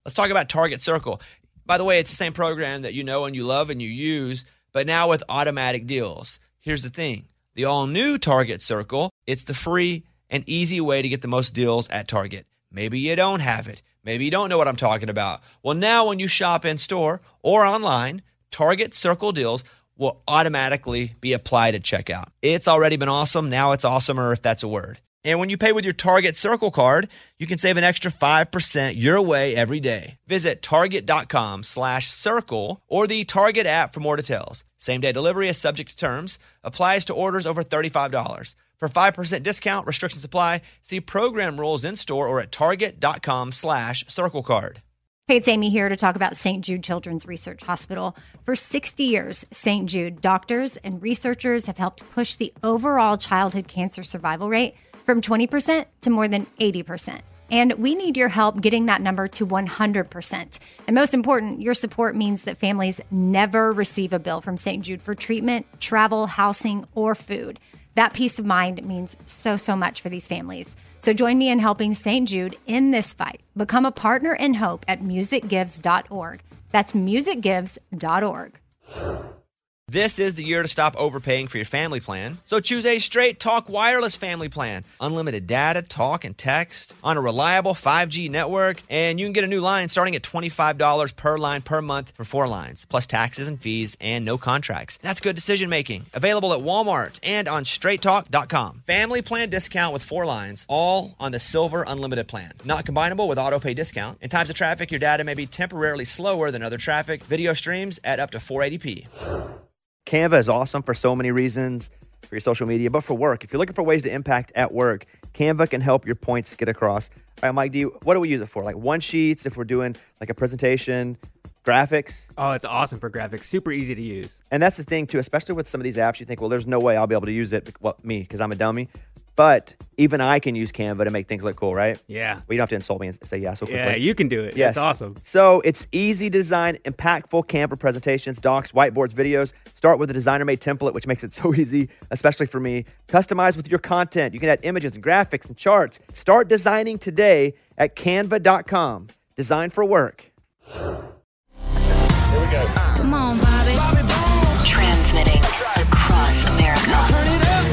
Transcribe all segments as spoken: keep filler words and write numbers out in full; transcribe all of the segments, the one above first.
Let's talk about Target Circle. By the way, it's the same program that you know and you love and you use, but now with automatic deals. Here's the thing. The all-new Target Circle, it's the free and easy way to get the most deals at Target. Maybe you don't have it. Maybe you don't know what I'm talking about. Well, now when you shop in-store or online, Target Circle deals will automatically be applied at checkout. It's already been awesome. Now it's awesomer, if that's a word. And when you pay with your Target Circle card, you can save an extra five percent your way every day. Visit target.com slash circle or the Target app for more details. Same-day delivery is subject to terms. Applies to orders over thirty-five dollars. For five percent discount, restrictions apply. See program rules in-store or at target.com slash circle card. Hey, it's Amy here to talk about Saint Jude Children's Research Hospital. For sixty years, Saint Jude doctors and researchers have helped push the overall childhood cancer survival rate from twenty percent to more than eighty percent. And we need your help getting that number to one hundred percent. And most important, your support means that families never receive a bill from Saint Jude for treatment, travel, housing, or food. That peace of mind means so, so much for these families. So join me in helping Saint Jude in this fight. Become a partner in hope at music gives dot org. That's music gives dot org. This is the year to stop overpaying for your family plan. So choose a Straight Talk Wireless family plan. Unlimited data, talk, and text on a reliable five G network. And you can get a new line starting at twenty-five dollars per line per month for four lines, plus taxes and fees and no contracts. That's good decision making. Available at Walmart and on straight talk dot com. Family plan discount with four lines, all on the Silver Unlimited plan. Not combinable with auto pay discount. In times of traffic, your data may be temporarily slower than other traffic. Video streams at up to four eighty p. Canva is awesome for so many reasons, for your social media, but for work. If you're looking for ways to impact at work, Canva can help your points get across. All right, Mike, do you, what do we use it for? Like one sheets, if we're doing like a presentation, graphics? Oh, it's awesome for graphics. Super easy to use. And that's the thing, too, especially with some of these apps, you think, well, there's no way I'll be able to use it. Well, me, because I'm a dummy. But even I can use Canva to make things look cool, right? Yeah. Well, you don't have to insult me and say yeah so quickly. Yeah, you can do it. Yes. It's awesome. So it's easy to design impactful Canva presentations, docs, whiteboards, videos. Start with a designer-made template, which makes it so easy, especially for me. Customize with your content. You can add images and graphics and charts. Start designing today at canva dot com. Design for work. Here we go. Come on, Bobby. Bobby Bones. Transmitting across America. Now turn it up.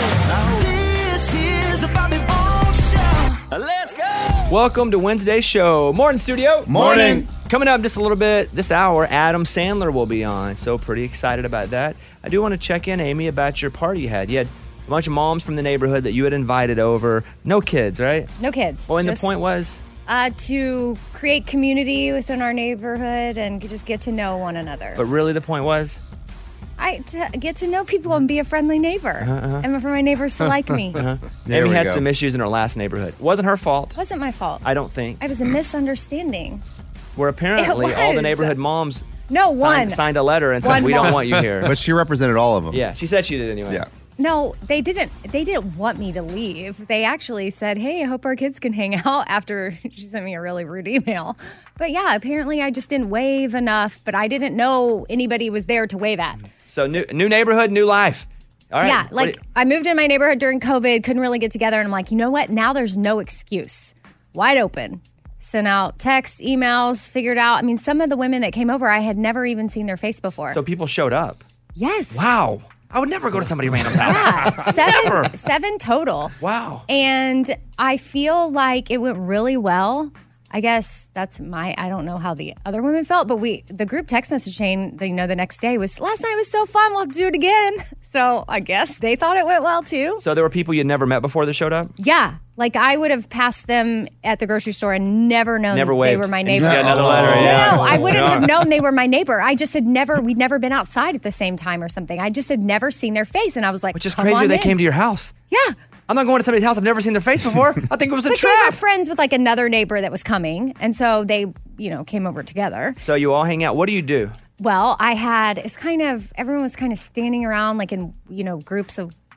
This is the Bobby Bones Show. Let's go. Welcome to Wednesday's show. Morning, studio. Morning. Coming up in just a little bit this hour, Adam Sandler will be on. So pretty excited about that. I do want to check in, Amy, about your party you had. You had a bunch of moms from the neighborhood that you had invited over. No kids, right? No kids. Well, and just, the point was? Uh, to create community within our neighborhood and just get to know one another. But really the point was? I to get to know people and be a friendly neighbor. Uh-huh, uh-huh. And for my neighbors to like me. Uh-huh. There Amy we had go. some issues in her last neighborhood. Wasn't her fault. It wasn't my fault. I don't think. It was a misunderstanding. Where apparently It all the was. neighborhood moms No, signed, one. signed a letter and said, One we mom. don't want you here. But she represented all of them. Yeah, she said she did anyway. Yeah. No, they didn't. They didn't want me to leave. They actually said, "Hey, I hope our kids can hang out." After she sent me a really rude email, but yeah, apparently I just didn't wave enough. But I didn't know anybody was there to wave at. So new new neighborhood, new life. All right. Yeah, What like do- I moved in my neighborhood during COVID, couldn't really get together, and I'm like, you know what? Now there's no excuse. Wide open. Sent out texts, emails, figured out. I mean, some of the women that came over, I had never even seen their face before. So people showed up. Yes. Wow. I would never go to somebody random's house. Yeah, seven, Never. seven total. Wow. And I feel like it went really well. I guess that's my, I don't know how the other women felt, but we, the group text message chain, the, you know, the next day was, last night was so fun, we'll do it again. So I guess they thought it went well too. So there were people you'd never met before that showed up? Yeah. Like I would have passed them at the grocery store and never known Never they waved. were my And neighbor. you got another letter. No, Yeah. no, I wouldn't Yeah. have known they were my neighbor. I just had never, we'd never been outside at the same time or something. I just had never seen their face. And I was like, Which is come crazier on they in. came to your house. Yeah. I'm not going to somebody's house I've never seen their face before. I think it was a But they trap. were friends with like another neighbor that was coming. And so they, you know, came over together. So you all hang out. What do you do? Well, I had, it's kind of, everyone was kind of standing around like in, you know, groups of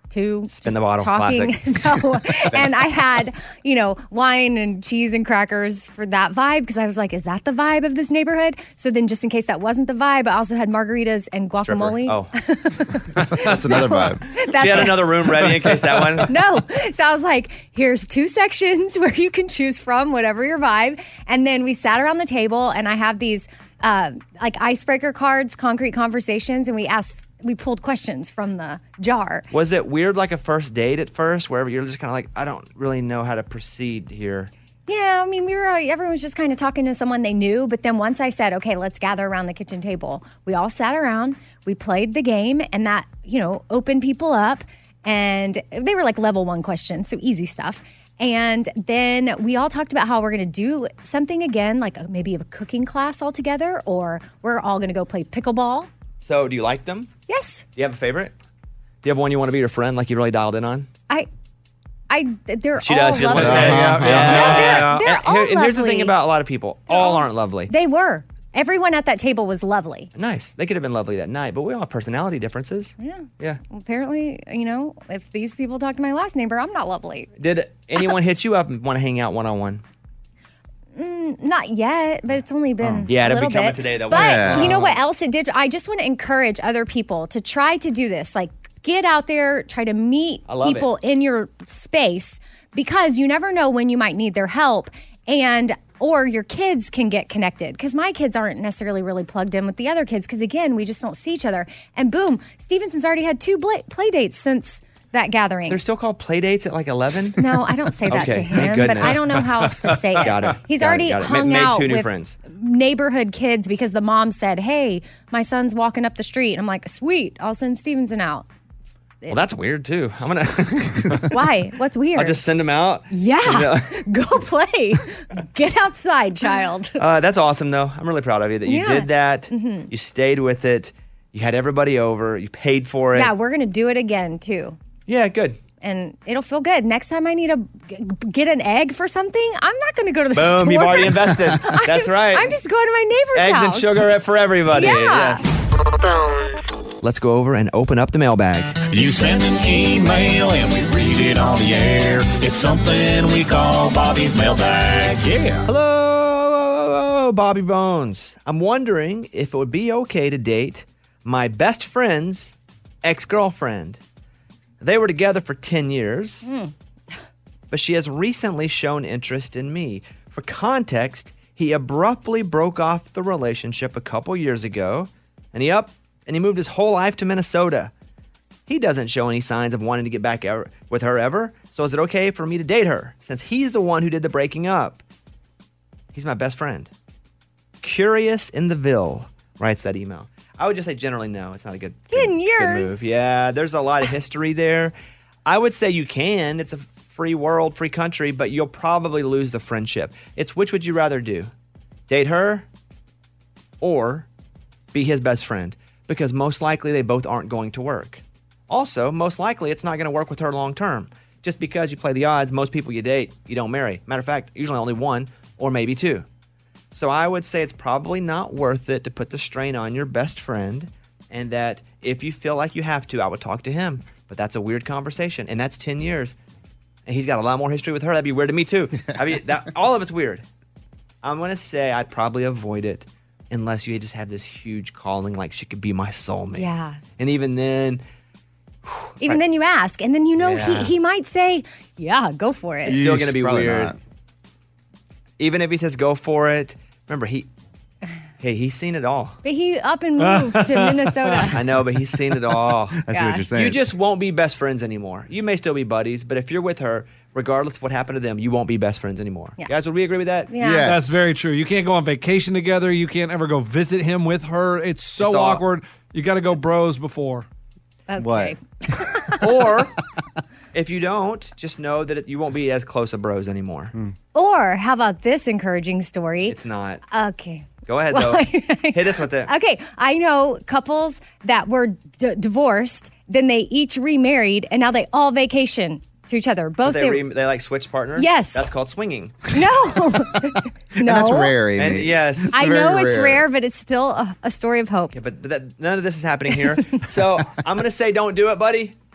two. Spin the bottle, talking. classic. No. And I had, you know, wine and cheese and crackers for that vibe because I was like, is that the vibe of this neighborhood? So then just in case that wasn't the vibe, I also had margaritas and guacamole. Stripper. Oh, That's another vibe. That's she had it. another room ready in case that one. No. So I was like, here's two sections where you can choose from, whatever your vibe. And then we sat around the table and I have these uh, like icebreaker cards, concrete conversations, and we asked, we pulled questions from the jar. Was it weird like a first date at first where you're just kind of like, I don't really know how to proceed here? Yeah, I mean, we were, everyone was just kind of talking to someone they knew. But then once I said, okay, let's gather around the kitchen table, we all sat around, we played the game, and that, you know, opened people up. And they were like level one questions, so easy stuff. And then we all talked about how we're going to do something again, like a, maybe a cooking class all together, or we're all going to go play pickleball. So do you like them? Yes. Do you have a favorite? Do you have one you want to be your friend, like you really dialed in on? I, I, they're She all does. She doesn't want lovely. to say it. Yeah, Yeah. yeah, No, they're, yeah. they're And, all here- and here's the lovely. thing about a lot of people. All aren't lovely. They were. Everyone at that table was lovely. Nice. They could have been lovely that night, but we all have personality differences. Yeah. Yeah. Well, apparently, you know, if these people talk to my last neighbor, I'm not lovely. Did anyone hit you up and want to hang out one on one? Not yet, but it's only been Yeah, a it'll little be coming bit. today, though. But Yeah. you know what else it did? I just want to encourage other people to try to do this. Like, get out there, try to meet I love people in your space because you never know when you might need their help, and or your kids can get connected. Because my kids aren't necessarily really plugged in with the other kids because again, we just don't see each other. And boom, Stevenson's already had two bla- play dates since that gathering. They're still called play dates at like eleven? No, I don't say that Okay, to thank him, but goodness. I don't know how else to say it. Got it, He's got it, already got it. Ma- hung made out two new with friends. neighborhood kids because the mom said, "Hey, my son's walking up the street." And I'm like, "Sweet, I'll send Stevenson out." Well, that's weird too. I'm gonna. Why? What's weird? I'll just send them out. yeah, go play. Get outside, child. Uh, that's awesome, though. I'm really proud of you that you Yeah. Mm-hmm. did that. You stayed with it. You had everybody over. You paid for it. Yeah, we're gonna do it again too. Yeah, good. And it'll feel good. Next time I need to get an egg for something, I'm not going to go to the store. Boom, you've already invested. That's I'm- right. I'm just going to my neighbor's Eggs house. and sugar for everybody. Yeah. Yes. Let's go over and open up the mailbag. You send an email and we read it on the air. It's something we call Bobby's mailbag. Yeah. Hello, Bobby Bones. I'm wondering if it would be okay to date my best friend's ex-girlfriend. They were together for ten years, Hmm. but she has recently shown interest in me. For context, he abruptly broke off the relationship a couple years ago, and he up and he moved his whole life to Minnesota. He doesn't show any signs of wanting to get back ever, with her ever, so is it okay for me to date her, since he's the one who did the breaking up? He's my best friend. Curious in the Ville writes that email. I would just say generally no. It's not a good, ten good, years. good move. Yeah, there's a lot of history there. I would say you can. It's a free world, free country, but you'll probably lose the friendship. It's which would you rather do? Date her or be his best friend? Because most likely they both aren't going to work. Also, most likely it's not going to work with her long term. Just because you play the odds, most people you date, you don't marry. Matter of fact, usually only one or maybe two. So I would say it's probably not worth it to put the strain on your best friend, and that if you feel like you have to, I would talk to him. But that's a weird conversation, and that's ten years. And he's got a lot more history with her. That'd be weird to me too. I mean, that, all of it's weird. I'm going to say I'd probably avoid it unless you just have this huge calling like she could be my soulmate. Yeah. And even then, Even then you ask, and then you know Yeah. he, he might say, yeah, go for it. it's still going to be Probably weird. not. Even if he says go for it, remember, he, hey, he's seen it all. But he up and moved to Minnesota. I know, but he's seen it all. I see Yeah. what you're saying. You just won't be best friends anymore. You may still be buddies, but if you're with her, regardless of what happened to them, you won't be best friends anymore. Yeah. Guys, would we agree with that? Yeah. Yes. That's very true. You can't go on vacation together. You can't ever go visit him with her. It's so It's all- awkward. You got to go bros before. Okay. What? Or if you don't, just know that it, you won't be as close of bros anymore. Or how about this encouraging story? It's not. Okay. Go ahead, though. Hit us with it. Okay, I know couples that were d- divorced, then they each remarried, and now they all vacation to each other. Both They, they, re, they like switch partners? Yes. That's called swinging. no, no. And that's rare, Amy. And yes. I very know it's rare. rare, but it's still a, a story of hope. Yeah, but, but that, none of this is happening here. So I'm going to say don't do it, buddy.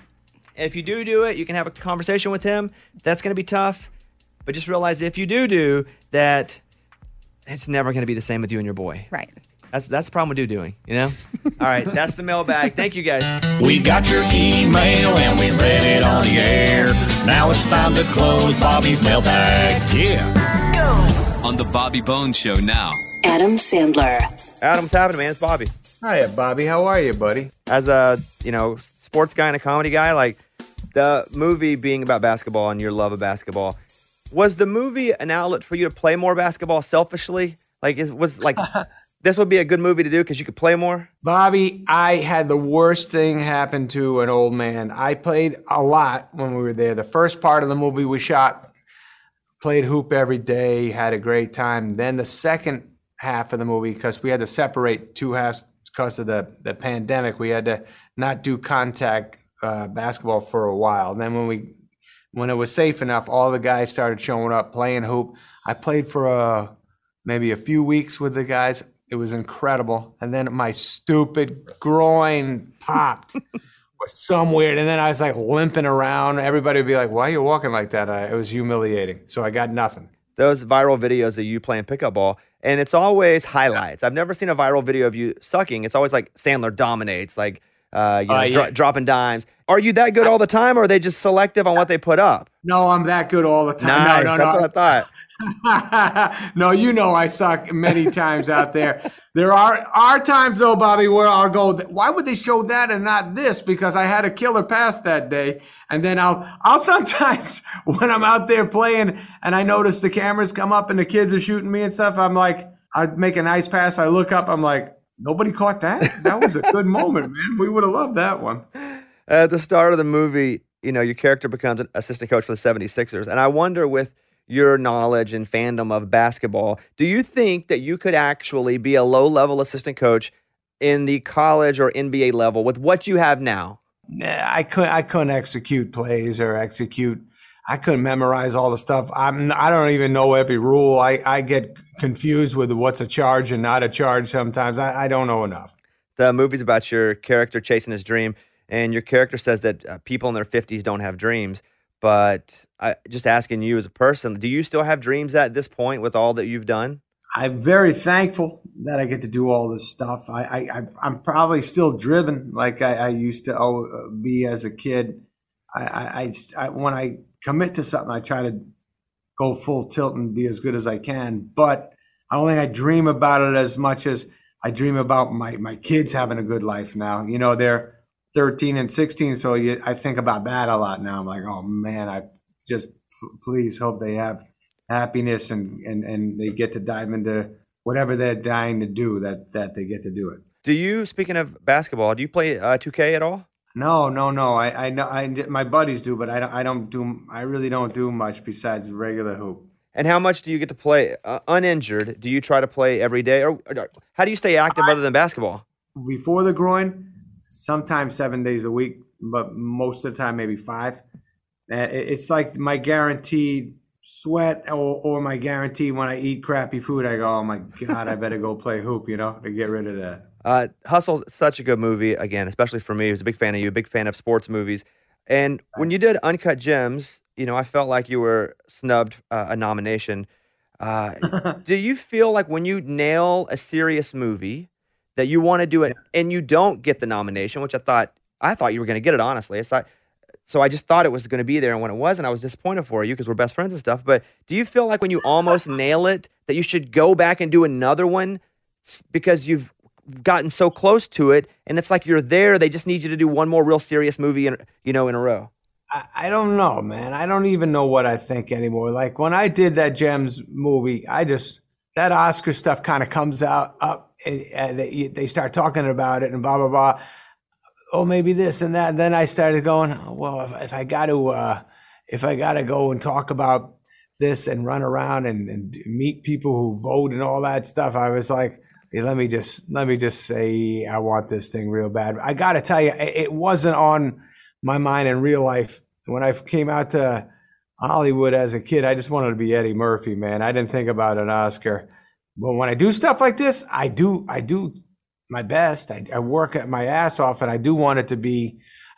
If you do do it, you can have a conversation with him. That's going to be tough. But just realize if you do do that, it's never going to be the same with you and your boy. Right. That's that's the problem with do doing, you know? All right, that's the mailbag. Thank you, guys. We got your email and we read it on the air. Now it's time to close Bobby's mailbag. Yeah. Go. On the Bobby Bones Show now. Adam Sandler. Adam, what's happening, man? It's Bobby. Hiya, Bobby. How are you, buddy? As a, you know, sports guy and a comedy guy, like the movie being about basketball and your love of basketball, was the movie an outlet for you to play more basketball selfishly? Like, is was like... This would be a good movie to do because you could play more? Bobby, I had the worst thing happen to an old man. I played a lot when we were there. The first part of the movie we shot, played hoop every day, had a great time. Then the second half of the movie, because we had to separate two halves because of the, the pandemic, we had to not do contact uh, basketball for a while. And then when we when it was safe enough, all the guys started showing up, playing hoop. I played for uh, maybe a few weeks with the guys. It was incredible. And then my stupid groin popped was some weird. And then I was like limping around. Everybody would be like, why are you walking like that? I, it was humiliating. So I got nothing. Those viral videos of you playing pickup ball, and it's always highlights. I've never seen a viral video of you sucking. It's always like Sandler dominates, like uh, you know, uh, yeah. dro- dropping dimes. Are you that good all the time, or are they just selective on what they put up? No, I'm that good all the time. Nice. No, no, That's no. what I thought. No, you know I suck many times out there. There are are times though, Bobby, where I'll go, why would they show that and not this? Because I had a killer pass that day. And then I'll I'll sometimes when I'm out there playing and I notice the cameras come up and the kids are shooting me and stuff, I'm like, I make a nice pass. I look up, I'm like, nobody caught that? That was a good moment, man. We would have loved that one. At the start of the movie, you know, your character becomes an assistant coach for the seventy-sixers. And I wonder, with your knowledge and fandom of basketball, do you think that you could actually be a low-level assistant coach in the college or N B A level with what you have now? Nah, I couldn't. I couldn't execute plays or execute. I couldn't memorize all the stuff. I'm. I don't even know every rule. I, I get confused with what's a charge and not a charge sometimes. I, I don't know enough. The movie's about your character chasing his dream, and your character says that uh, people in their fifties don't have dreams. But I just asking you as a person, do you still have dreams at this point with all that you've done? I'm very thankful that I get to do all this stuff. I, I, I'm probably still driven like I, I used to be as a kid. I, I, I, when I commit to something, I try to go full tilt and be as good as I can. But I don't think I dream about it as much as I dream about my, my kids having a good life now. You know, they're thirteen and sixteen, so you, I think about that a lot now. I'm like, oh man, I just p- please hope they have happiness and, and, and they get to dive into whatever they're dying to do, that that they get to do it. Do you, speaking of basketball, do you play uh, two K at all? No, no, no. I, I know I, my buddies do, but I don't, I don't do. I really don't do much besides regular hoop. And how much do you get to play uh, uninjured? Do you try to play every day, or, or how do you stay active I, other than basketball? Before the groin, sometimes seven days a week, but most of the time maybe five. It's like my guaranteed sweat or, or my guarantee when I eat crappy food, I go, oh my God, I better go play hoop, you know, to get rid of that. Uh, Hustle, such a good movie, again, especially for me. I was a big fan of you, a big fan of sports movies. And when you did Uncut Gems, you know, I felt like you were snubbed uh, a nomination. Uh, do you feel like when you nail a serious movie that you want to do it and you don't get the nomination, which I thought I thought you were going to get it, honestly. It's like, so I just thought it was going to be there, and when it wasn't, I was disappointed for you because we're best friends and stuff. But do you feel like when you almost nail it that you should go back and do another one because you've gotten so close to it, and it's like you're there, they just need you to do one more real serious movie in, you know, in a row? I, I don't know, man. I don't even know what I think anymore. Like when I did that Gems movie, I just, that Oscar stuff kind of comes out up and, and they, they start talking about it and blah, blah, blah. Oh, maybe this and that. And then I started going, oh, well, if, if I got to, uh, if I got to go and talk about this and run around and, and meet people who vote and all that stuff, I was like, hey, let me just, let me just say, I want this thing real bad. I got to tell you, it wasn't on my mind in real life. When I came out to Hollywood as a kid, I just wanted to be Eddie Murphy, man. I didn't think about an Oscar. But when I do stuff like this, I do, I do my best. I, I work at my ass off, and I do want it to be,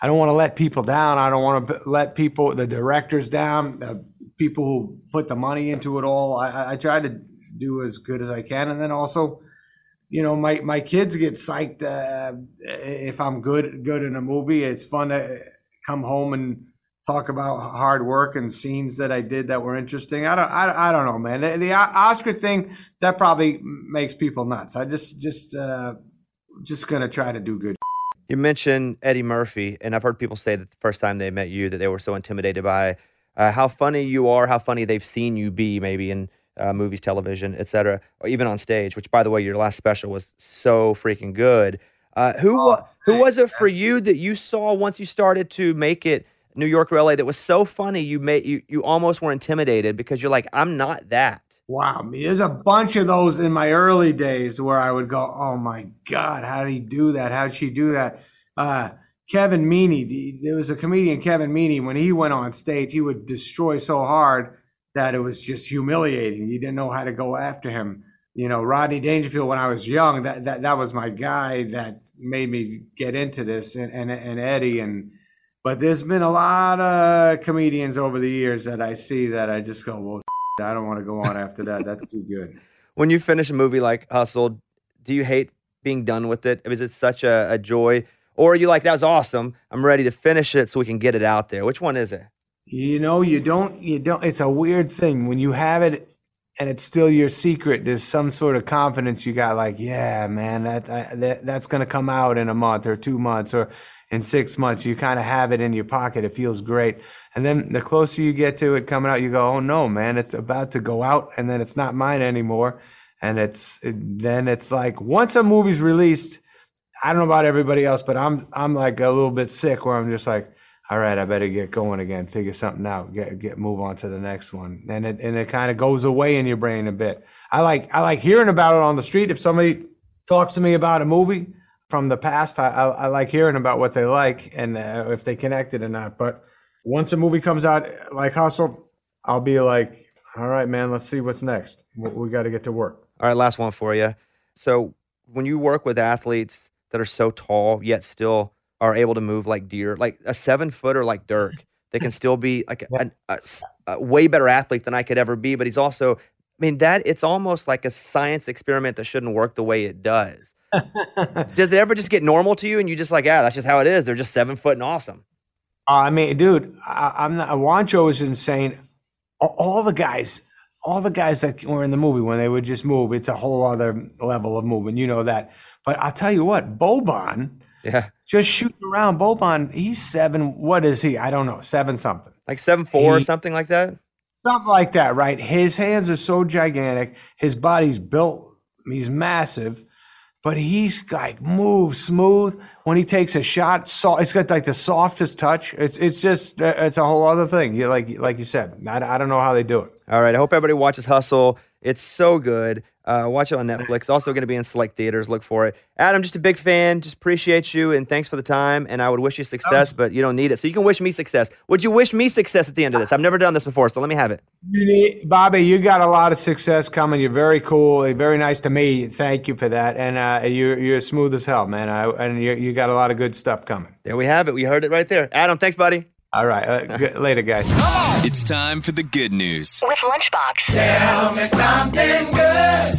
I don't want to let people down. I don't want to let people, the directors down, the people who put the money into it all. I, I try to do as good as I can. And then also, you know, my, my kids get psyched uh, if I'm good good in a movie. It's fun to come home and talk about hard work and scenes that I did that were interesting. I don't I, I don't know, man. The, the Oscar thing, that probably makes people nuts. I just just uh, just gonna try to do good. You mentioned Eddie Murphy, and I've heard people say that the first time they met you that they were so intimidated by uh, how funny you are, how funny they've seen you be, maybe in Uh, movies, television, et cetera, or even on stage, which, by the way, your last special was so freaking good. Uh, who Oh, who was it for you that you saw once you started to make it New York or L A that was so funny you made you you almost were intimidated because you're like, I'm not that. Wow, there's a bunch of those in my early days where I would go, oh my God, how did he do that? How did she do that? Uh, Kevin Meaney, there was a comedian, Kevin Meaney, when he went on stage, he would destroy so hard that it was just humiliating. You didn't know how to go after him. You know, Rodney Dangerfield, when I was young, that that, that was my guy that made me get into this, and, and, and Eddie. And But there's been a lot of comedians over the years that I see that I just go, well, I don't want to go on after that. That's too good. When you finish a movie like Hustle, do you hate being done with it? Is it such a, a joy? Or are you like, that was awesome, I'm ready to finish it so we can get it out there? Which one is it? You know, you don't, you don't, it's a weird thing. When you have it and it's still your secret, there's some sort of confidence you got, like, yeah, man, that, I, that that's going to come out in a month or two months or in six months. You kind of have it in your pocket. It feels great. And then the closer you get to it coming out, you go, oh no, man, it's about to go out, and then it's not mine anymore. And it's, it, then it's like, once a movie's released, I don't know about everybody else, but I'm, I'm like a little bit sick where I'm just like, all right, I better get going again, figure something out, get get move on to the next one. And it and it kind of goes away in your brain a bit. I like I like hearing about it on the street. If somebody talks to me about a movie from the past, I I, I like hearing about what they like and uh, if they connected or not. But once a movie comes out like Hustle, I'll be like, all right, man, let's see what's next. We, we got to get to work. All right, last one for you. So when you work with athletes that are so tall yet still are able to move like deer, like a seven footer like Dirk, they can still be like a, a, a way better athlete than I could ever be. But he's also, I mean, that it's almost like a science experiment that shouldn't work the way it does. Does it ever just get normal to you and you just like, yeah, that's just how it is? They're just seven foot and awesome. Uh, I mean, dude, I, I'm not, Juancho is insane. All, all the guys, all the guys that were in the movie, when they would just move, it's a whole other level of movement. You know that. But I'll tell you what, Boban, yeah, just shooting around. Boban, he's seven. What is he? I don't know. Seven something. Like seven four or something like that? Something like that, right? His hands are so gigantic. His body's built. He's massive. But he's like moves smooth. When he takes a shot, so it's got like the softest touch. It's it's just, it's a whole other thing. You, like, like you said, I, I don't know how they do it. All right. I hope everybody watches Hustle. It's so good. Uh, watch it on Netflix. Also going to be in select theaters. Look for it. Adam, just a big fan. Just appreciate you, and thanks for the time. And I would wish you success, but you don't need it. So you can wish me success. Would you wish me success at the end of this? I've never done this before, so let me have it. You need, Bobby, you got a lot of success coming. You're very cool. You're very nice to me. Thank you for that. And uh, you're you're smooth as hell, man. I, and you you got a lot of good stuff coming. There we have it. We heard it right there. Adam, thanks, buddy. All right. Uh, g- later, guys. It's time for the good news. With Lunchbox. Tell me something good.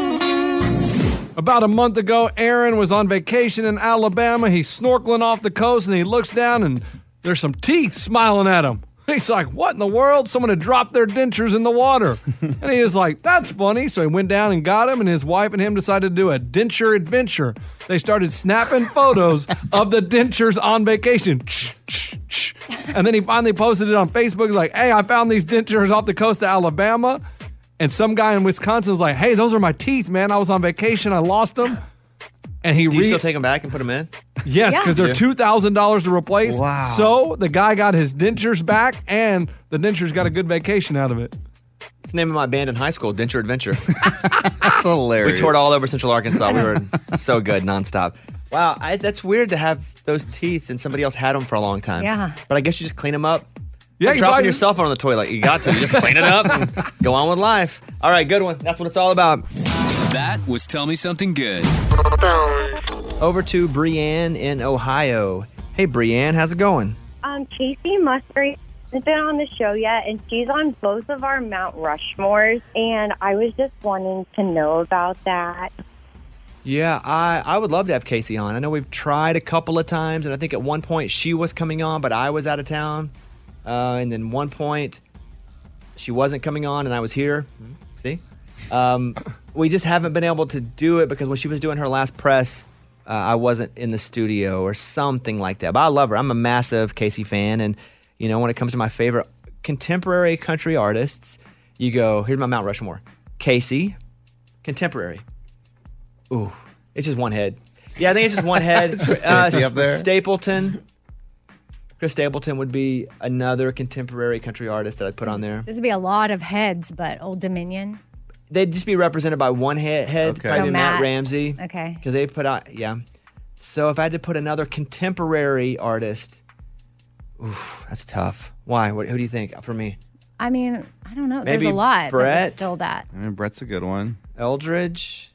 About a month ago, Aaron was on vacation in Alabama. He's snorkeling off the coast, and he looks down, and there's some teeth smiling at him. He's like, what in the world? Someone had dropped their dentures in the water. And he was like, that's funny. So he went down and got him, and his wife and him decided to do a denture adventure. They started snapping photos of the dentures on vacation. And then he finally posted it on Facebook. He's like, hey, I found these dentures off the coast of Alabama. And some guy in Wisconsin was like, hey, those are my teeth, man. I was on vacation. I lost them. And he Do you re- still take them back and put them in? Yes, because Yeah. they're two thousand dollars to replace. Wow. So the guy got his dentures back, and the dentures got a good vacation out of it. It's the name of my band in high school, Denture Adventure. That's hilarious. We toured all over Central Arkansas. We were so good, nonstop. Wow, I, that's weird to have those teeth and somebody else had them for a long time. Yeah. But I guess you just clean them up. Yeah, Like you dropping buy- your cell phone on the toilet. You got to. You just clean it up and go on with life. All right, good one. That's what it's all about. That was Tell Me Something Good. Over to Brianne in Ohio. Hey, Brianne, how's it going? Um, Casey Musgrave hasn't been on the show yet, and she's on both of our Mount Rushmores, and I was just wanting to know about that. Yeah, I, I would love to have Casey on. I know we've tried a couple of times, and I think at one point she was coming on, but I was out of town. Uh, and then one point she wasn't coming on, and I was here. See? Um, we just haven't been able to do it because when she was doing her last press, uh, I wasn't in the studio or something like that. But I love her. I'm a massive Casey fan, and you know, when it comes to my favorite contemporary country artists, you go, here's my Mount Rushmore. Casey, contemporary. Ooh, it's just one head. Yeah, I think it's just one head. It's just uh, Casey up there. Stapleton. Chris Stapleton would be another contemporary country artist that I'd put on there. This would be a lot of heads, but Old Dominion. They'd just be represented by one head, head Okay. probably So Matt, Matt. Ramsey. Okay. Because they put out, yeah. So if I had to put another contemporary artist, oof, that's tough. Why? What, who do you think for me? I mean, I don't know. Maybe There's a lot that Brett? would fill that. I mean, Brett's a good one. Eldridge?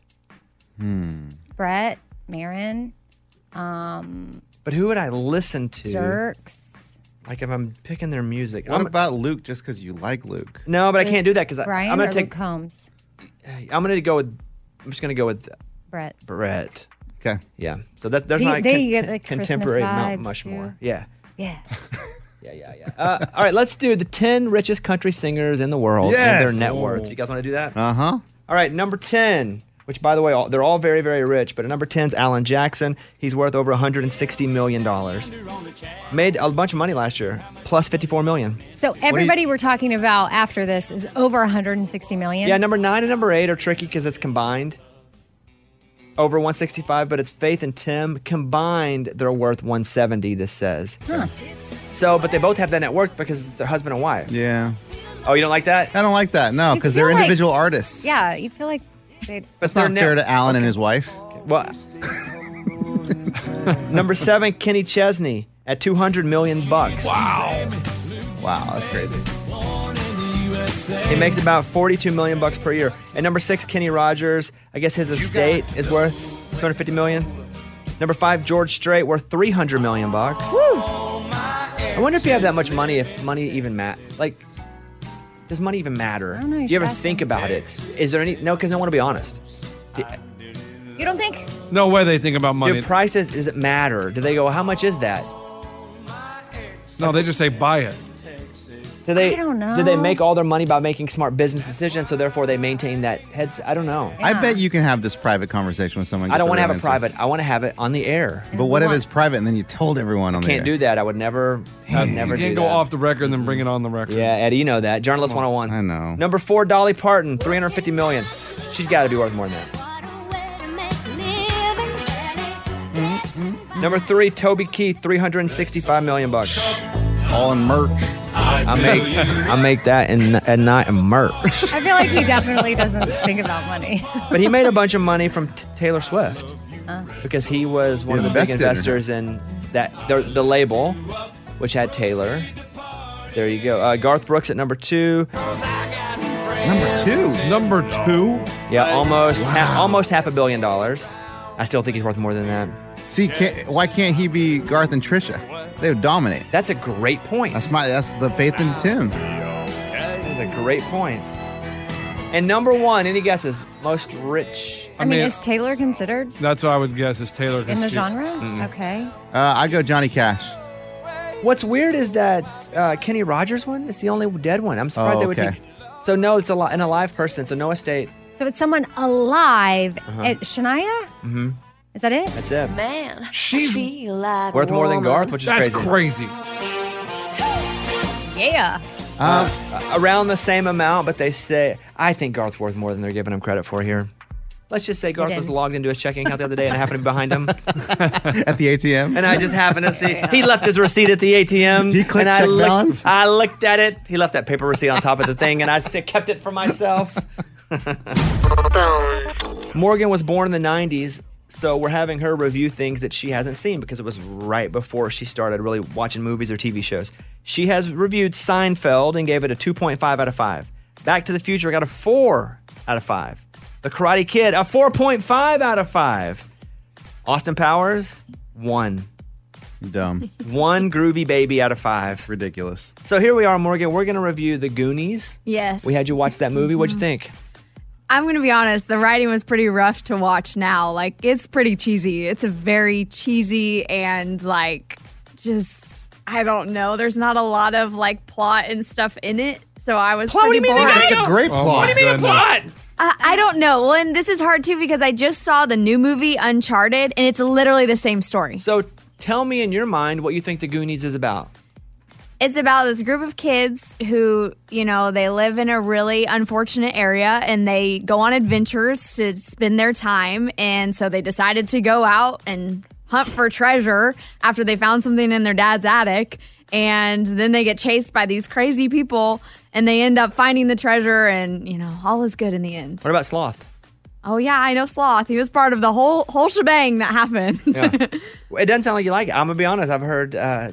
Brett, Marin, um, But who would I listen to? Jerks, Like if I'm picking their music. What I'm, about Luke just because you like Luke? no, but I can't do that because I'm Brian, going or to take. Luke Combs. I'm going to go with. I'm just going to go with Brett. Brett. Okay. Yeah. So that there's They- my they con- get the Christmas contemporary Mount vibes, Rushmore. too. Yeah. Yeah. Yeah, yeah, yeah. Uh, all right, let's do the ten richest country singers in the world and their Yes. net worth. You guys want to do that? Uh huh. All right, number ten, which, by the way, all, they're all very, very rich, but at number ten is Alan Jackson. He's worth over one hundred sixty million dollars. Made a bunch of money last year, plus fifty-four million dollars. So everybody we're talking about after this is over one hundred sixty million. Yeah, number nine and number eight are tricky because it's combined. Over one hundred sixty-five, but it's Faith and Tim. Combined, they're worth one hundred seventy, this says. Huh. So, but they both have that net worth because it's their husband and wife. Yeah. Oh, you don't like that? I don't like that. No, You because feel they're like- individual artists. Yeah, you feel like they. That's They're not ne- fair to Alan and his wife. Well, number seven, Kenny Chesney at two hundred million bucks. Wow. Wow, that's crazy. He makes about forty-two million bucks per year. At number six, Kenny Rogers. I guess his estate is worth two hundred fifty million. Number five, George Strait, worth three hundred million bucks. Woo! I wonder if you have that much money, if money even matter. Like, does money even matter? I don't know, you Do you should ever ask think him. about it? Is there any? No, because I want to be honest. Do, You don't think? No way they think about money. do prices? Does it matter? Do they go? How much is that? No, they just say buy it. Do they? I don't know. Do they make all their money by making smart business decisions? So therefore, they maintain that heads. I don't know. I bet you can have this private conversation with someone. I don't want to have a answer. private. I want to have it on the air. But what if it's private and then you told everyone on the Can't air? do that. I would never. I would never You can't do go that. off the record and then bring it on the record. Yeah, Eddie, you know that. Journalist one oh one. I know. Number four, Dolly Parton, three hundred fifty million. She's got to be worth more than that. Number three, Toby Keith, three hundred sixty-five million bucks. All in merch. I make I make that in a night of merch. I feel like he definitely doesn't think about money. But he made a bunch of money from t- Taylor Swift Uh. because he was one He of the big invested in her. investors in that the, the label, which had Taylor. There you go. Uh, Garth Brooks at number two. Number two. Number two? Yeah, almost ha- almost half a billion dollars. I still think he's worth more than that. See, can't, why can't he be Garth and Trisha? They would dominate. That's a great point. That's my. That's the Faith and Tim. That's a great point. And number one, any guesses? Most rich. I, mean, is Taylor considered That's what I would guess is Taylor. in the she- genre? Mm-hmm. Okay. Uh, I go Johnny Cash. What's weird is that uh, Kenny Rogers one is the only dead one. I'm surprised Oh, they would okay. take. So no, it's a li- an alive person. So no estate. So it's someone alive. Uh-huh. At Shania? Mm-hmm. Is that it? That's it. Man, She's like worth more than Garth, which is That's crazy. crazy. Yeah. Uh, around the same amount, but they say I think Garth's worth more than they're giving him credit for here. Let's just say Garth was didn't. logged into his checking account the other day and I happened to be behind him. At the A T M. And I just happened to see he left his receipt at the A T M. He clicked and I check looked, balance? I looked at it. He left that paper receipt on top of the thing, and I s- kept it for myself. Morgan was born in the nineties, so we're having her review things that she hasn't seen because it was right before she started really watching movies or T V shows. She has reviewed Seinfeld and gave it a two point five out of five. Back to the Future got a four out of five. The Karate Kid, a four point five out of five. Austin Powers, one. Dumb. One groovy baby out of five. Ridiculous. So here we are, Morgan. We're going to review The Goonies. Yes. We had you watch that movie. What'd you think? I'm going to be honest, the writing was pretty rough to watch now. Like, it's pretty cheesy. It's a very cheesy and, like, just, I don't know. There's not a lot of, like, plot and stuff in it. So I was Plot? What do pretty you mean? bored. It's a great plot. What do you mean a plot? Uh, I don't know. Well, and this is hard, too, because I just saw the new movie, Uncharted, and it's literally the same story. So tell me in your mind what you think The Goonies is about. It's about this group of kids who, you know, they live in a really unfortunate area and they go on adventures to spend their time. And so they decided to go out and hunt for treasure after they found something in their dad's attic. And then they get chased by these crazy people and they end up finding the treasure and, you know, all is good in the end. What about Sloth? Oh, yeah, I know Sloth. He was part of the whole whole shebang that happened. Yeah. It doesn't sound like you like it. I'm going to be honest. I've heard uh,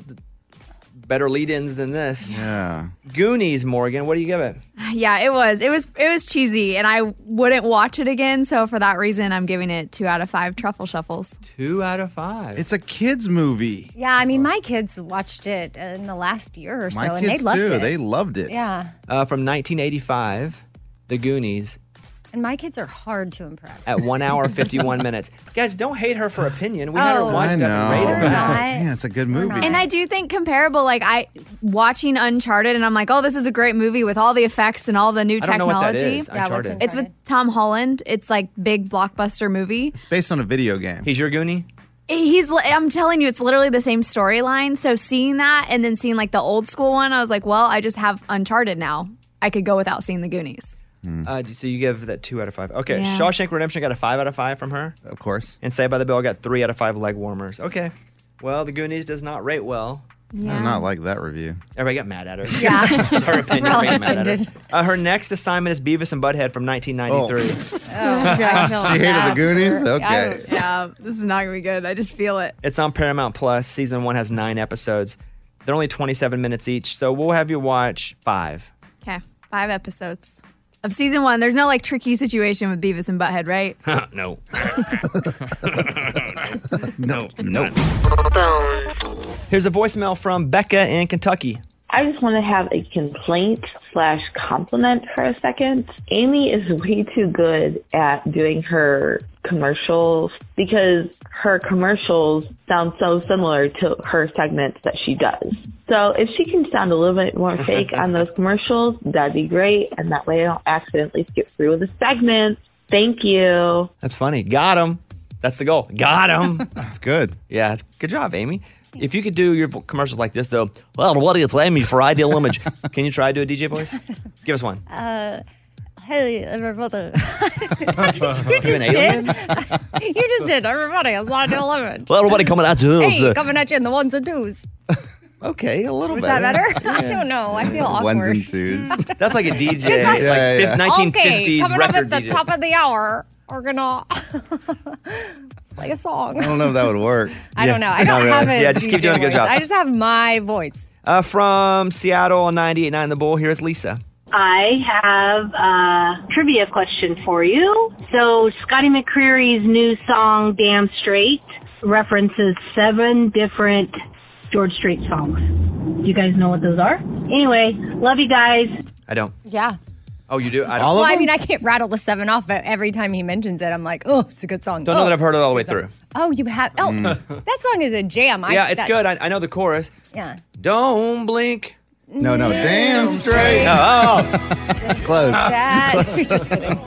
better lead-ins than this. Yeah. Goonies, Morgan. What do you give it? Yeah, it was. It was it was cheesy, and I wouldn't watch it again. So for that reason, I'm giving it two out of five truffle shuffles. Two out of five. It's a kids movie. Yeah, I mean, my kids watched it in the last year or so, My and kids they loved too. it. They loved it. Yeah, Uh, from nineteen eighty-five, The Goonies, and my kids are hard to impress. at one hour, fifty-one minutes. Guys, don't hate her for opinion. We had her Oh. watch I stuff and rate know. it back. Yeah, it's a good movie. And I do think comparable, like I watching Uncharted, and I'm like, oh, this is a great movie with all the effects and all the new I don't know what that technology. is, Yeah, what's Uncharted. It's with Tom Holland. It's like big blockbuster movie. It's based on a video game. He's your Goonie? He's. I'm telling you, it's literally the same storyline. So seeing that and then seeing like the old school one, I was like, well, I just have Uncharted now. I could go without seeing the Goonies. Uh, so you give that two out of five. Okay, Yeah. Shawshank Redemption got a five out of five from her. Of course. And Saved by the Bell got three out of five leg warmers. Okay. Well, The Goonies does not rate well. I do not like that review. Everybody got mad at her. Yeah. It's her opinion. We're all Everybody got mad at her. offended. Uh, her next assignment is Beavis and Butthead from nineteen ninety-three. Oh, She hated the Goonies? Okay. Yeah, this is not gonna be good. I just feel it. It's on Paramount Plus. Season one has nine episodes. They're only twenty-seven minutes each, so we'll have you watch five. Okay, five episodes of season one. There's no like tricky situation with Beavis and Butthead, right? No. No. Nope. Here's a voicemail from Becca in Kentucky. I just want to have a complaint slash compliment for a second. Amy is way too good at doing her commercials because her commercials sound so similar to her segments that she does. So if she can sound a little bit more fake on those commercials, that'd be great. And that way I don't accidentally skip through with the segments. Thank you. That's funny. Got him. That's the goal. Got him. That's good. Yeah, it's- good job, Amy. If you could do your commercials like this, though, well, what it's Amy for Ideal Image. Can you try to do a D J voice? Give us one. Uh, hey, everybody. You you just an did. alien? You just did. Everybody, it's not eleven. Well, everybody coming at you. Hey, coming at you in the ones and twos. Okay, a little Was better. that better? I don't know. I feel awkward. Ones and twos. That's like a D J, It's like- like Yeah, yeah. fif- nineteen fifties Okay, coming up record at the D J. top of the hour, we're gonna play a song. I don't know if that would work. I don't know. I Not don't really. have a Yeah, just keep D J doing a good voice. job. I just have my voice. Uh, from Seattle, ninety-eight point nine The Bull, here's Lisa. I have a trivia question for you. So Scotty McCreery's new song, Damn Straight, references seven different George Strait songs. Do you guys know what those are? Anyway, love you guys. I don't. Yeah. Oh, you do? I don't. All Well, of I them? mean, I can't rattle the seven off, but every time he mentions it, I'm like, oh, it's a good song. Don't oh, know that I've heard it all the way it's a good through. song. Oh, you have? Oh, that song is a jam. I, Yeah, it's that- good. I, I know the chorus. Yeah. Don't blink. No, no. Damn straight. Oh, oh. Close. That, just kidding.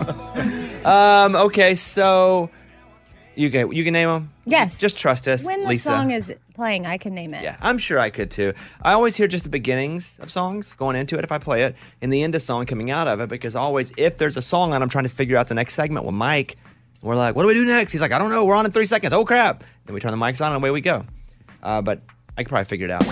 Um, okay, so you can you can name them. Yes. Just trust us, When the Lisa. song is playing, I can name it. Yeah, I'm sure I could too. I always hear just the beginnings of songs going into it if I play it, and the end of song coming out of it, because always if there's a song on, I'm trying to figure out the next segment with Mike. We're like, what do we do next? He's like, I don't know. We're on in three seconds. Oh crap! Then we turn the mics on and away we go. Uh, but I could probably figure it out.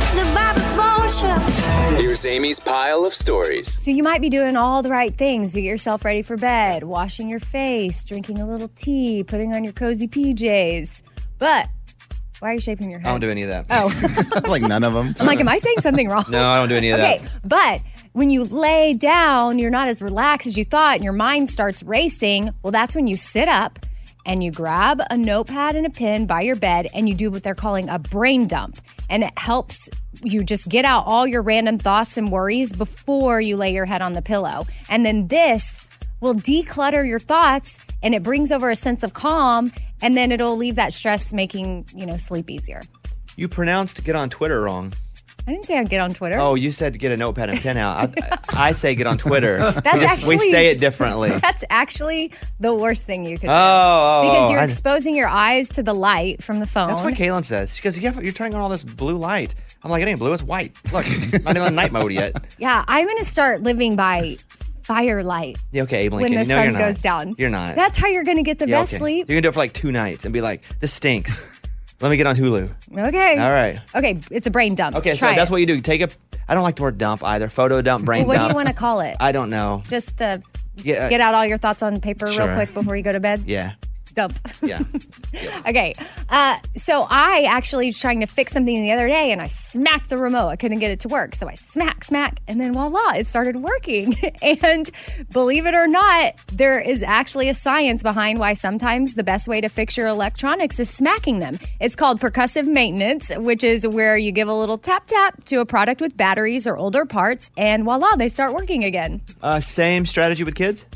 Here's Amy's pile of stories. So you might be doing all the right things. You get yourself ready for bed, washing your face, drinking a little tea, putting on your cozy P Js. But why are you shaping your head? I don't do any of that. Oh. Like none of them. I'm like, am I saying something wrong? No, I don't do any of Okay, that. but when you lay down, you're not as relaxed as you thought, and your mind starts racing. Well, that's when you sit up and you grab a notepad and a pen by your bed and you do what they're calling a brain dump. And it helps you just get out all your random thoughts and worries before you lay your head on the pillow. And then this will declutter your thoughts and it brings over a sense of calm, and then it'll leave that stress, making, you know, sleep easier. You pronounced get on Twitter wrong. I didn't say I'd get on Twitter. Oh, you said get a notepad and pen out. I, I say get on Twitter. That's we, actually, we say it differently. That's actually the worst thing you could do. Oh, oh, because oh, you're I- exposing your eyes to the light from the phone. That's what Kaylin says. She goes, yeah, you're turning on all this blue light. I'm like, it ain't blue, it's white. Look, not even on night mode yet. Yeah, I'm going to start living by firelight. Yeah, okay, Abe When Lincoln. the no, sun you're not. goes down. You're not. That's how you're going to get the Yeah, best okay. sleep. You're going to do it for like two nights and be like, this stinks. Let me get on Hulu. Okay. All right. Okay, it's a brain dump. Okay, Try so that's it. what you do. Take a, I don't like the word dump either. Photo dump, brain What dump. do you want to call it? I don't know. Just uh, Yeah, get out all your thoughts on paper Sure. real quick before you go to bed? Yeah. Dump. Yeah. Okay. Uh, so I actually was trying to fix something the other day and I smacked the remote. I couldn't get it to work. So I smack, smack, and then voila, it started working. And believe it or not, there is actually a science behind why sometimes the best way to fix your electronics is smacking them. It's called percussive maintenance, which is where you give a little tap, tap to a product with batteries or older parts, and voila, they start working again. Uh, same strategy with kids?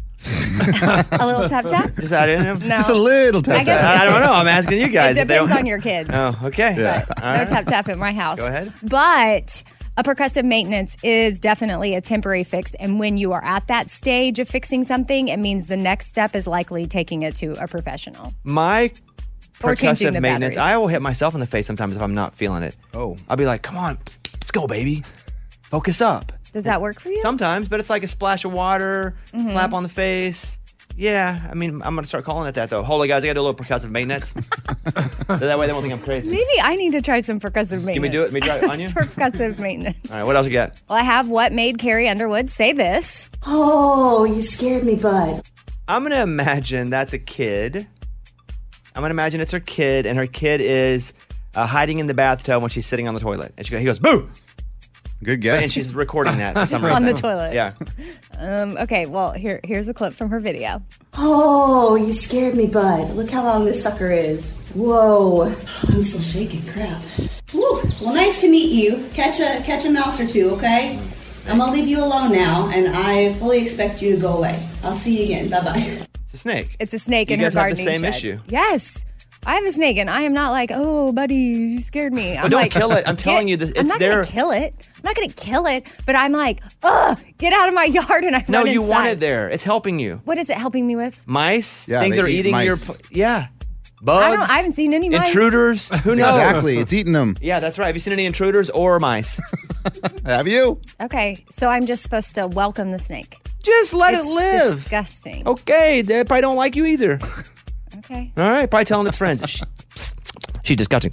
A little tap, tap? Just, I didn't know. No. Just a little tap I guess I, it- don't know. I'm asking you guys. It if they depends don't- on your kids. Oh, okay. But All no right. tap tap at my house. Go ahead. But a percussive maintenance is definitely a temporary fix. And when you are at that stage of fixing something, it means the next step is likely taking it to a professional. My Or changing percussive the maintenance, batteries. I will hit myself in the face sometimes if I'm not feeling it. Oh. I'll be like, come on, let's go, baby. Focus up. Does that work for you? Sometimes, but it's like a splash of water, Mhm. slap on the face. Yeah, I mean, I'm going to start calling it that, though. Hold on, guys. I got to do a little percussive maintenance. So that way they won't think I'm crazy. Maybe I need to try some percussive maintenance. Can we do it? Let me try it on you? Percussive maintenance. All right, what else you got? Well, I have what made Carrie Underwood say this. Oh, you scared me, bud. I'm going to imagine that's a kid. I'm going to imagine it's her kid, and her kid is uh, hiding in the bathtub when she's sitting on the toilet. And she go, he goes, boo! Good guess. And she's recording that for some reason. On the toilet. Yeah. Um, okay, well, here here's a clip from her video. Oh, you scared me, bud. Look how long this sucker is. Whoa. I'm still shaking. Crap. Woo. Well, nice to meet you. Catch a catch a mouse or two, okay? I'm gonna leave you alone now, and I fully expect you to go away. I'll see you again. Bye bye. It's a snake. It's a snake You in her guys have the gardening same shed. issue. Yes. I have a snake, and I am not like, oh, buddy, you scared me. I'm But don't like, kill it. I'm get- telling you, this, I'm it's not there. gonna kill it. I'm not gonna kill it, but I'm like, ugh, get out of my yard, and I No, run you inside. want it there. It's helping you. What is it helping me with? Mice, Yeah, things they are eat eating your. mice. pl- Yeah. Bugs. I don't. I haven't seen any mice. Intruders. Who knows? Exactly. It's eating them. Yeah, that's right. Have you seen any intruders or mice? Have you? Okay, so I'm just supposed to welcome the snake. Just let It's it live. Disgusting. Okay, they probably don't like you either. Okay. All right, probably telling its friends. Shh, psst, she's disgusting.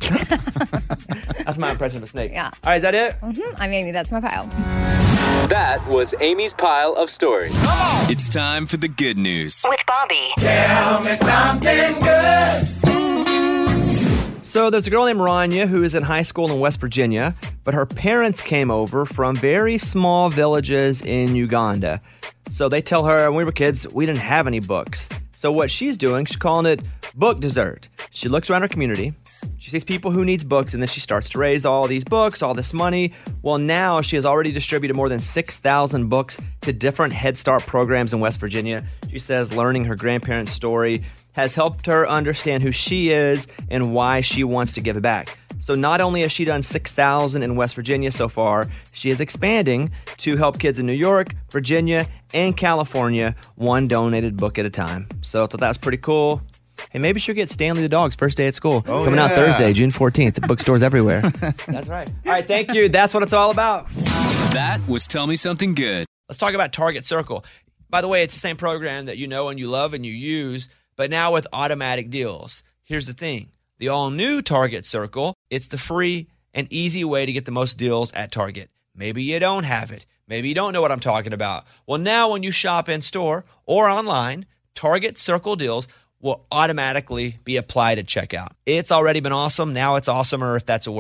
That's my impression of a snake. Yeah. All right, is that it? Mm-hmm. I'm Amy. That's my pile. That was Amy's pile of stories. It's time for the good news. With Bobby. Tell me something good. So there's a girl named Rania who is in high school in West Virginia, but her parents came over from very small villages in Uganda. So they tell her, when we were kids, we didn't have any books. So what she's doing, she's calling it book dessert. She looks around her community. She sees people who needs books, and then she starts to raise all these books, all this money. Well, now she has already distributed more than six thousand books to different Head Start programs in West Virginia. She says learning her grandparents' story has helped her understand who she is and why she wants to give it back. So not only has she done six thousand in West Virginia so far, she is expanding to help kids in New York, Virginia, and California, one donated book at a time. So I thought that was pretty cool. Hey, maybe she'll get Stanley the dog's first day at school. Oh, Coming out yeah. Thursday, June fourteenth, at bookstores everywhere. That's right. All right, thank you. That's what it's all about. That was Tell Me Something Good. Let's talk about Target Circle. By the way, it's the same program that you know and you love and you use, but now with automatic deals. Here's the thing. The all-new Target Circle, it's the free and easy way to get the most deals at Target. Maybe you don't have it. Maybe you don't know what I'm talking about. Well, now when you shop in store or online, Target Circle deals will automatically be applied at checkout. It's already been awesome. Now it's awesomer, if that's a word.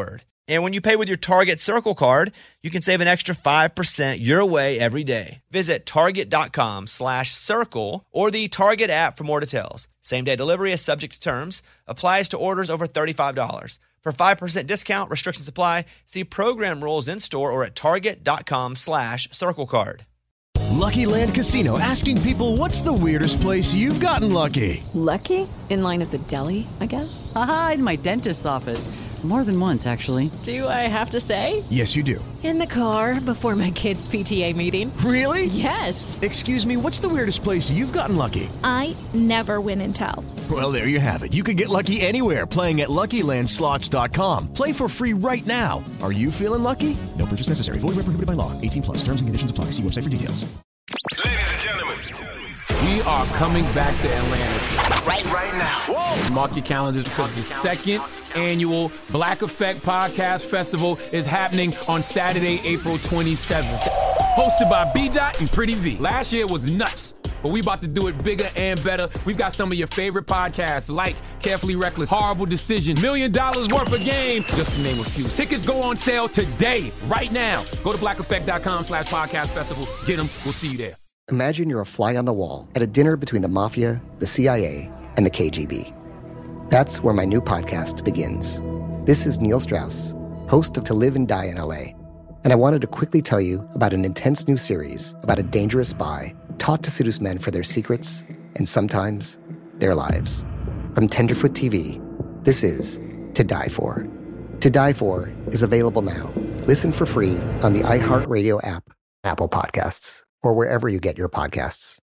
And when you pay with your Target Circle card, you can save an extra five percent your way every day. Visit target.com slash circle or the Target app for more details. Same-day delivery is subject to terms. Applies to orders over thirty-five dollars. For five percent discount, restrictions apply. See program rules in-store or at target.com slash circle card. Lucky Land Casino, asking people, what's the weirdest place you've gotten lucky? Lucky? In line at the deli, I guess? Aha, in my dentist's office. More than once, actually. Do I have to say? Yes, you do. In the car before my kids' P T A meeting. Really? Yes. Excuse me, what's the weirdest place you've gotten lucky? I never win and tell. Well, there you have it. You can get lucky anywhere, playing at Lucky Land Slots dot com. Play for free right now. Are you feeling lucky? No purchase necessary. Void where prohibited by law. eighteen plus. Terms and conditions apply. See website for details. Ladies and gentlemen, we are coming back to Atlanta. Right, right now. Whoa. Mark your calendars because the second annual Black Effect Podcast Festival is happening on Saturday, April twenty-seventh. Hosted by B-Dot and Pretty V. Last year was nuts, but we about to do it bigger and better. We've got some of your favorite podcasts like Carefully Reckless, Horrible Decision, Million Dollars Worth of Game, just to name a few. Tickets go on sale today, right now. Go to blackeffect.com slash podcast festival. Get them. We'll see you there. Imagine you're a fly on the wall at a dinner between the mafia, the C I A, and the K G B. That's where my new podcast begins. This is Neil Strauss, host of To Live and Die in L A, and I wanted to quickly tell you about an intense new series about a dangerous spy taught to seduce men for their secrets and sometimes their lives. From Tenderfoot T V, this is To Die For. To Die For is available now. Listen for free on the iHeartRadio app, Apple Podcasts, or wherever you get your podcasts.